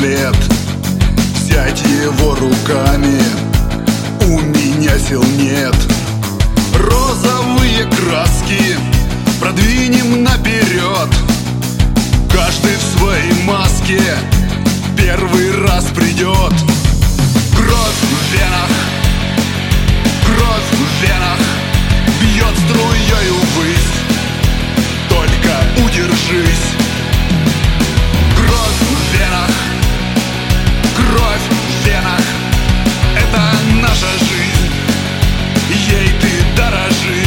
след, взять его руками у меня сил нет. Розовые краски продвинем наперед, каждый в своей маске первый раз придет. Кровь в венах, кровь в венах бьет струею ввысь, только удержись. Кровь в венах, кровь в венах — это наша жизнь, ей ты дорожи.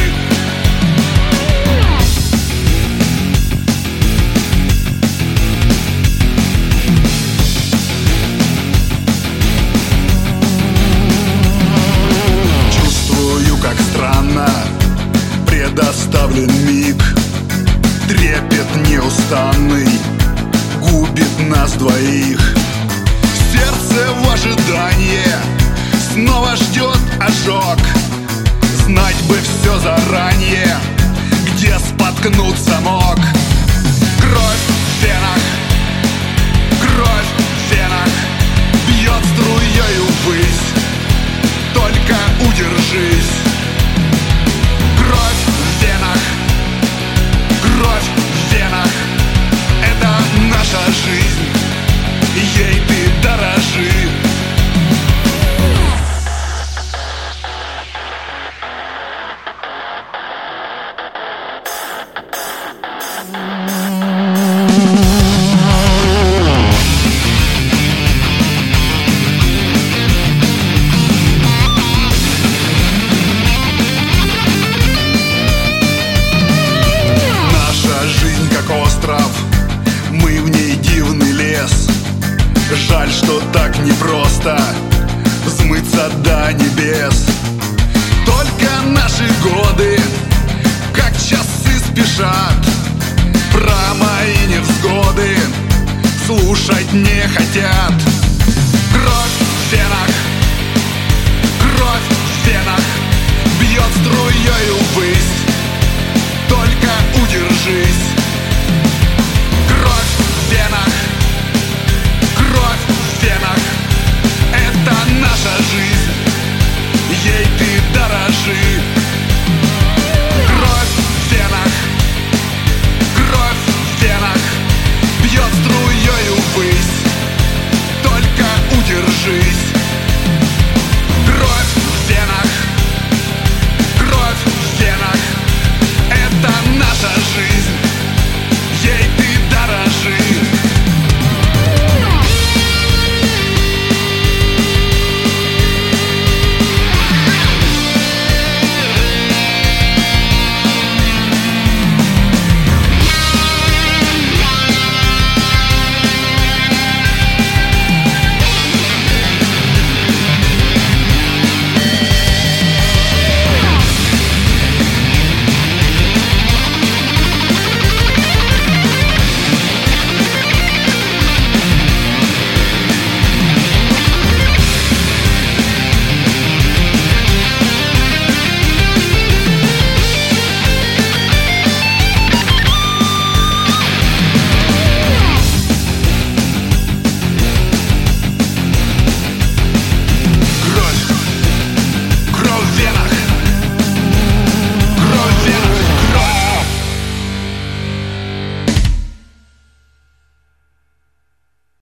Чувствую, как странно предоставлен миг, трепет неустанный губит нас двоих. Сердце в ожидании снова ждет ожог, знать бы все заранее, где споткнуться мог. Кровь в венах, кровь в венах бьет струею